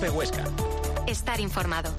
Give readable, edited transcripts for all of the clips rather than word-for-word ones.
COPE Huesca. Estar informado.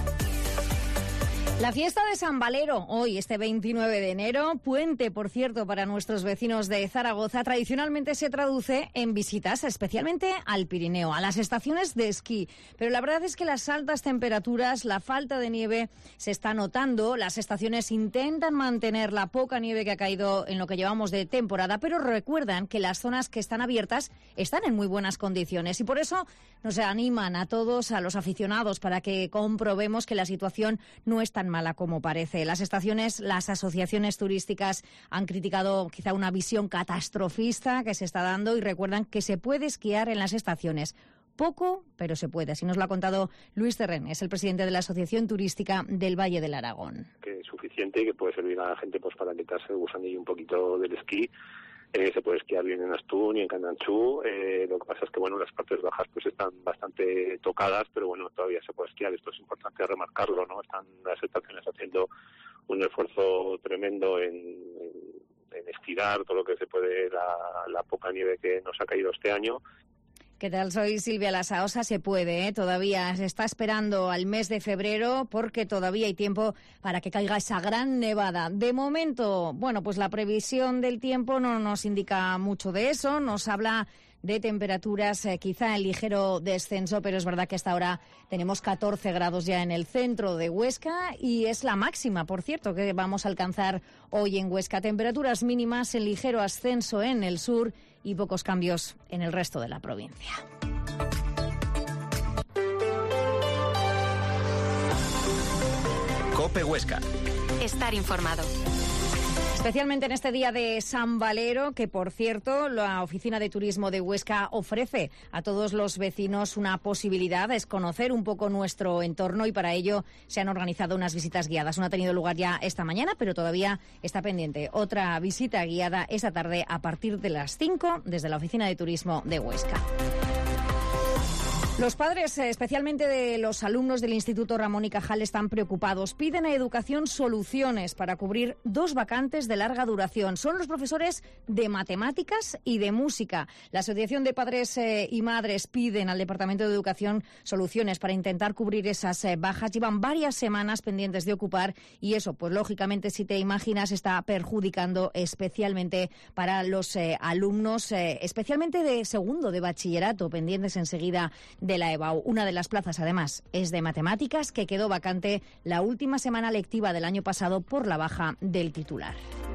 La fiesta de San Valero, hoy, este 29 de enero, puente, por cierto, para nuestros vecinos de Zaragoza, tradicionalmente se traduce en visitas, especialmente al Pirineo, a las estaciones de esquí. Pero la verdad es que las altas temperaturas, la falta de nieve se está notando. Las estaciones intentan mantener la poca nieve que ha caído en lo que llevamos de temporada, pero recuerdan que las zonas que están abiertas están en muy buenas condiciones y por eso nos animan a todos, a los aficionados, para que comprobemos que la situación no es tan mala como parece. Las estaciones, las asociaciones turísticas han criticado quizá una visión catastrofista que se está dando y recuerdan que se puede esquiar en las estaciones. Poco, pero se puede. Así nos lo ha contado Luis Terren, es el presidente de la Asociación Turística del Valle del Aragón. Que es suficiente y que puede servir a la gente pues para quitarse el gusanillo un poquito del esquí. Se puede esquiar bien en Astún y en Candanchú. Lo que pasa es que bueno, las partes bajas pues están bastante tocadas, pero bueno, todavía se puede esquiar. Esto es importante remarcarlo, ¿no? Están las estaciones haciendo un esfuerzo tremendo en estirar todo lo que se puede la poca nieve que nos ha caído este año. ¿Qué tal? Soy Silvia Lasaosa. Se puede, ¿eh? Todavía se está esperando al mes de febrero porque todavía hay tiempo para que caiga esa gran nevada. De momento, bueno, pues la previsión del tiempo no nos indica mucho de eso. Nos habla de temperaturas quizá en ligero descenso, pero es verdad que hasta ahora tenemos 14 grados ya en el centro de Huesca y es la máxima, por cierto, que vamos a alcanzar hoy en Huesca. Temperaturas mínimas en ligero ascenso en el sur y pocos cambios en el resto de la provincia. COPE Huesca. Estar informado. Especialmente en este día de San Valero, que por cierto la Oficina de Turismo de Huesca ofrece a todos los vecinos una posibilidad, es conocer un poco nuestro entorno y para ello se han organizado unas visitas guiadas. Una ha tenido lugar ya esta mañana, pero todavía está pendiente otra visita guiada esta tarde a partir de las 5 desde la Oficina de Turismo de Huesca. Los padres, especialmente de los alumnos del Instituto Ramón y Cajal, están preocupados. Piden a Educación soluciones para cubrir 2 vacantes de larga duración. Son los profesores de matemáticas y de música. La Asociación de Padres y Madres piden al Departamento de Educación soluciones para intentar cubrir esas bajas. Llevan varias semanas pendientes de ocupar y eso, pues lógicamente, si te imaginas, está perjudicando especialmente para los alumnos, especialmente de segundo de bachillerato, pendientes enseguida de la EBAU. Una de las plazas, además, es de matemáticas, que quedó vacante la última semana lectiva del año pasado por la baja del titular.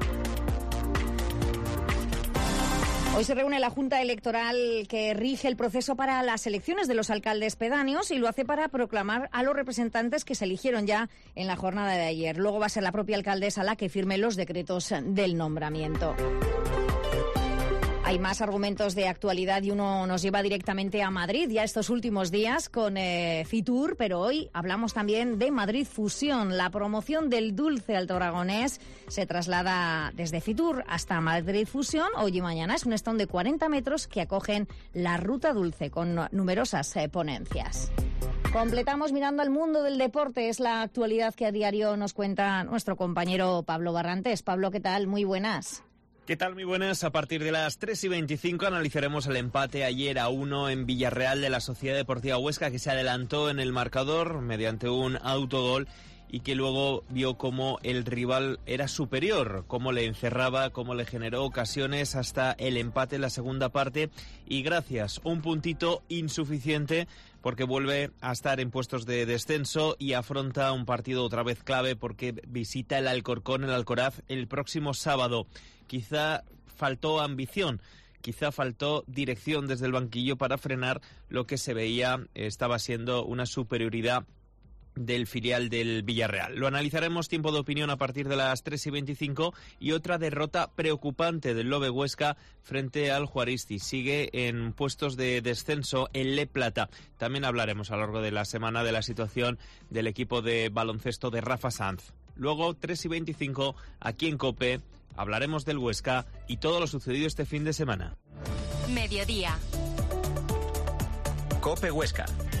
Hoy se reúne la Junta Electoral que rige el proceso para las elecciones de los alcaldes pedáneos y lo hace para proclamar a los representantes que se eligieron ya en la jornada de ayer. Luego va a ser la propia alcaldesa la que firme los decretos del nombramiento. Hay más argumentos de actualidad y uno nos lleva directamente a Madrid ya estos últimos días con Fitur, pero hoy hablamos también de Madrid Fusión. La promoción del dulce altoaragonés se traslada desde Fitur hasta Madrid Fusión. Hoy y mañana es un stand de 40 metros que acogen la ruta dulce con numerosas ponencias. Completamos mirando al mundo del deporte. Es la actualidad que a diario nos cuenta nuestro compañero Pablo Barrantes. Pablo, ¿qué tal? Muy buenas. ¿Qué tal? Muy buenas. A partir de las 3:25 analizaremos el empate ayer a 1 en Villarreal de la Sociedad Deportiva Huesca, que se adelantó en el marcador mediante un autogol y que luego vio cómo el rival era superior, cómo le encerraba, cómo le generó ocasiones hasta el empate en la segunda parte y gracias, un puntito insuficiente porque vuelve a estar en puestos de descenso y afronta un partido otra vez clave porque visita el Alcorcón, el Alcoraz, el próximo sábado. Quizá faltó ambición, quizá faltó dirección desde el banquillo para frenar lo que se veía estaba siendo una superioridad del filial del Villarreal. Lo analizaremos tiempo de opinión a partir de las 3:25 y otra derrota preocupante del Lobe Huesca frente al Juaristi. Sigue en puestos de descenso el Le Plata. También hablaremos a lo largo de la semana de la situación del equipo de baloncesto de Rafa Sanz. Luego, 3:25, aquí en COPE, hablaremos del Huesca y todo lo sucedido este fin de semana. Mediodía. COPE Huesca.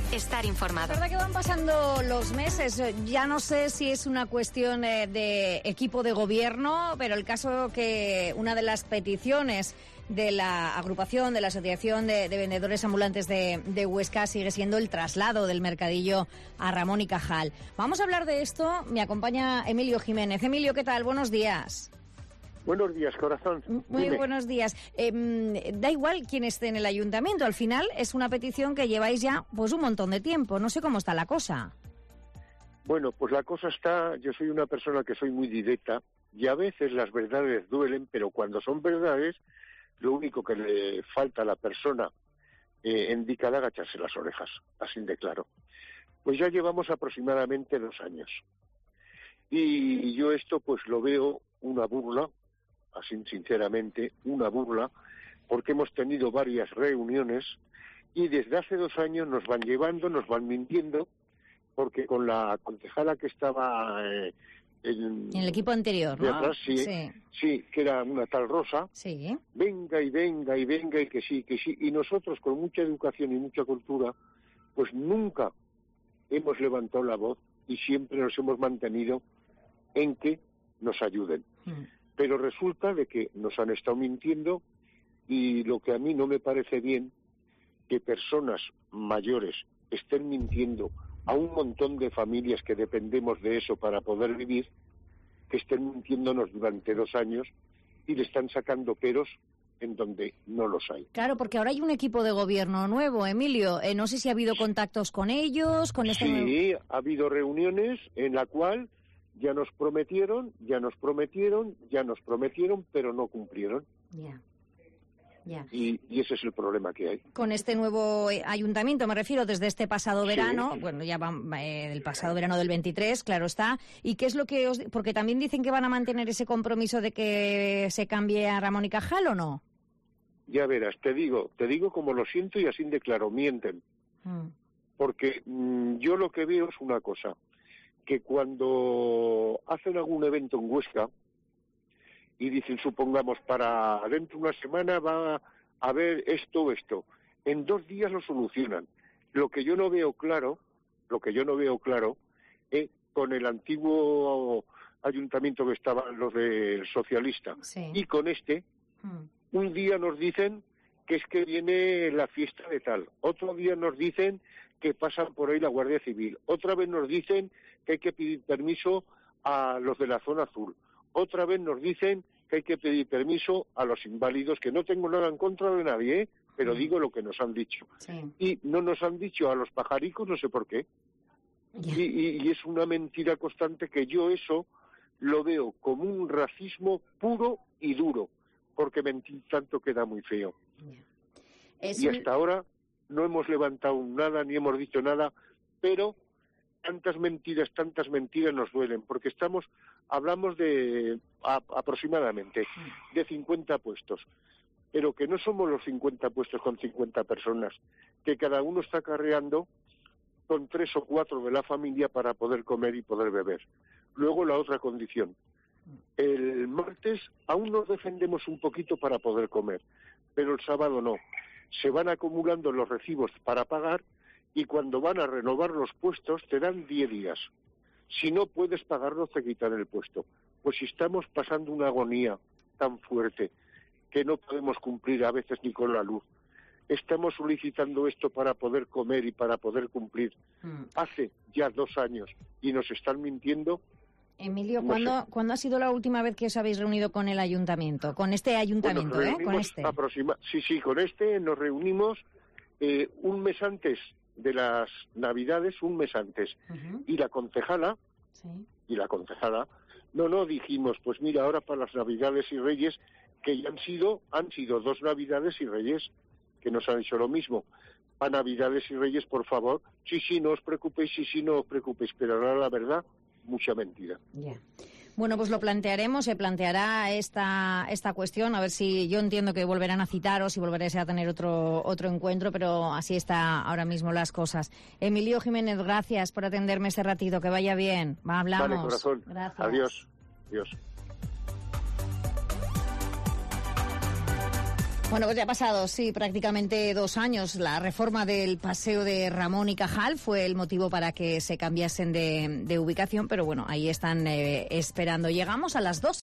Estar informado. La verdad que van pasando los meses. Ya no sé si es una cuestión de equipo de gobierno, pero el caso que una de las peticiones de la agrupación, de la Asociación de Vendedores Ambulantes de Huesca sigue siendo el traslado del mercadillo a Ramón y Cajal. Vamos a hablar de esto. Me acompaña Emilio Jiménez. Emilio, ¿qué tal? Buenos días. Buenos días, corazón. Muy Dime. buenos días. Da igual quién esté en el ayuntamiento. Al final es una petición que lleváis ya pues un montón de tiempo. No sé cómo está la cosa. Bueno, pues la cosa está... Yo soy una persona que soy muy directa y a veces las verdades duelen, pero cuando son verdades, lo único que le falta a la persona indicada es agacharse las orejas, así de claro. Pues ya llevamos aproximadamente 2 años. Y yo esto pues lo veo una burla, así sinceramente, una burla, porque hemos tenido varias reuniones y desde hace 2 años nos van llevando, nos van mintiendo, porque con la concejala que estaba en el equipo anterior, ¿no? Atrás, sí, que era una tal Rosa, sí. venga y venga y venga y que sí, y nosotros con mucha educación y mucha cultura, pues nunca hemos levantado la voz y siempre nos hemos mantenido en que nos ayuden. Pero resulta de que nos han estado mintiendo y lo que a mí no me parece bien, que personas mayores estén mintiendo a un montón de familias que dependemos de eso para poder vivir, que estén mintiéndonos durante 2 años y le están sacando peros en donde no los hay. Claro, porque ahora hay un equipo de gobierno nuevo, Emilio. No sé si ha habido contactos con ellos, con este nuevo... Sí, ha habido reuniones en la cual ya nos prometieron, pero no cumplieron. Ya. Y ese es el problema que hay. Con este nuevo ayuntamiento, me refiero, desde este pasado verano, Sí. bueno, ya va del pasado verano del 23, claro está. ¿Y qué es lo que os...? Porque también dicen que van a mantener ese compromiso de que se cambie a Ramón y Cajal, ¿o no? Ya verás, te digo como lo siento y así de claro, mienten. Porque yo lo que veo es una cosa, que cuando hacen algún evento en Huesca y dicen, supongamos, para dentro de una semana va a haber esto, en 2 días lo solucionan. Lo que yo no veo claro, con el antiguo ayuntamiento que estaban los del socialista, sí. Y con este, un día nos dicen que es que viene la fiesta de tal, otro día nos dicen que pasan por ahí la Guardia Civil, otra vez nos dicen que hay que pedir permiso a los de la zona azul, otra vez nos dicen que hay que pedir permiso a los inválidos, que no tengo nada en contra de nadie, pero digo lo que nos han dicho. Sí. Y no nos han dicho a los pajaricos, no sé por qué. Y es una mentira constante que yo eso lo veo como un racismo puro y duro, porque mentir tanto queda muy feo. Y hasta ahora no hemos levantado nada, ni hemos dicho nada, pero tantas mentiras nos duelen, porque hablamos de aproximadamente de 50 puestos, pero que no somos los 50 puestos con 50 personas, que cada uno está acarreando con 3 o 4 de la familia para poder comer y poder beber. Luego la otra condición, el martes aún nos defendemos un poquito para poder comer, pero el sábado no. Se van acumulando los recibos para pagar y cuando van a renovar los puestos te dan 10 días. Si no puedes pagarlo, te quitan el puesto. Pues si estamos pasando una agonía tan fuerte que no podemos cumplir a veces ni con la luz, estamos solicitando esto para poder comer y para poder cumplir. Hace ya 2 años y nos están mintiendo. Emilio, ¿cuándo ha sido la última vez que os habéis reunido con el ayuntamiento? Con este ayuntamiento, con este. Sí, con este nos reunimos un mes antes de las Navidades, un mes antes. Y la concejala, dijimos, pues mira, ahora para las Navidades y Reyes, que ya han sido 2 Navidades y Reyes, que nos han hecho lo mismo. Para Navidades y Reyes, por favor, sí, no os preocupéis, pero ahora la verdad, mucha mentira. Yeah. Bueno, pues lo plantearemos, se planteará esta cuestión, a ver si yo entiendo que volverán a citaros y volveréis a tener otro encuentro, pero así está ahora mismo las cosas. Emilio Jiménez, gracias por atenderme este ratito, que vaya bien. Hablamos. Vale, corazón. Gracias. Adiós. Bueno, pues ya ha pasado, sí, prácticamente 2 años. La reforma del paseo de Ramón y Cajal fue el motivo para que se cambiasen de ubicación, pero bueno, ahí están esperando. Llegamos a las 2.